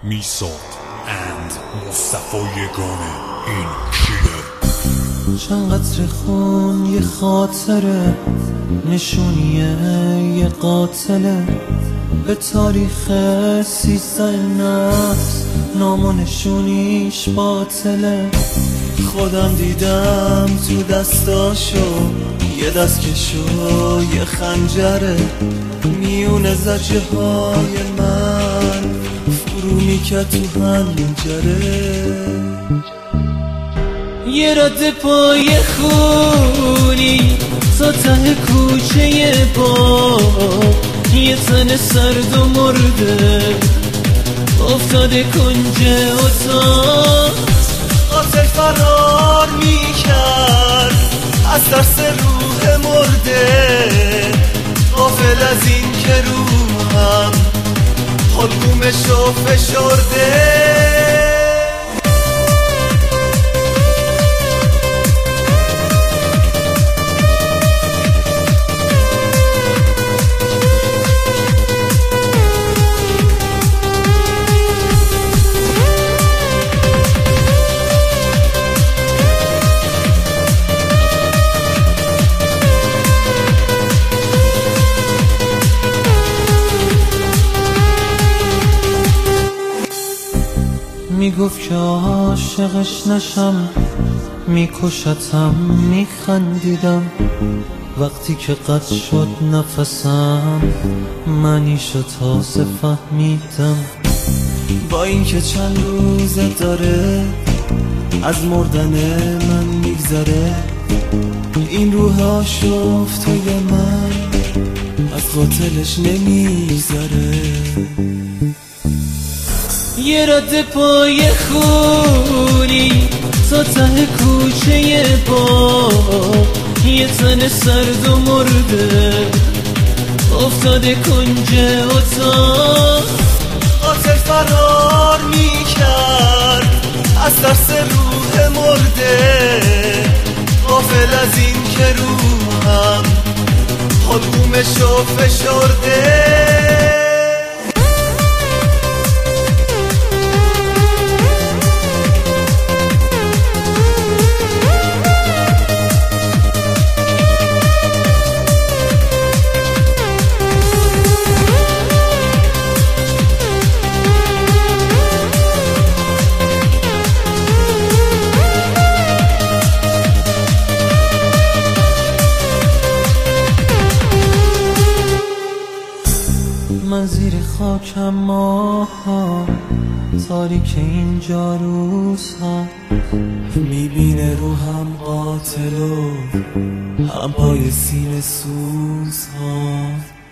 میساد and مصطفی یگانه. این کیه؟ چند قطر خون یه خاطره، نشونیه یه قاتله، به تاریخ 13 نفس نام و نشونیش باطله. خودم دیدم تو دستاشو، یه دستکشو یه خنجره، میونه زجه های من فرو میکرد تو هنجره. یه رد پای خونی تا ته کوچه با، یه تن سرد و مرده افتاده کنج اتاق. قاتل فرار میکرد از ترس روح مرده، غافل از این که روحم حلقومشو فشرده. میگفت که عاشقش نشم، میکشتم میخندیدم. وقتی که قطع شد نفسم منیشو تازه فهمیدم. با اینکه چند روزه داره از مردن من میگذره، این روح آشفته من از قاتلش نمیگذره. یه رد پای خونی تا ته کوچه با، یه تن سرد و مرده افتاده کنج اتاق. قاتل فرار میکرد از ترس روح مرده، غافل از این که روحم حلقومشو فشرده. من زیر خاکم ماها، تاریک اینجا روزها، میبینه روحم قاتل و هم پای سینه سوزها.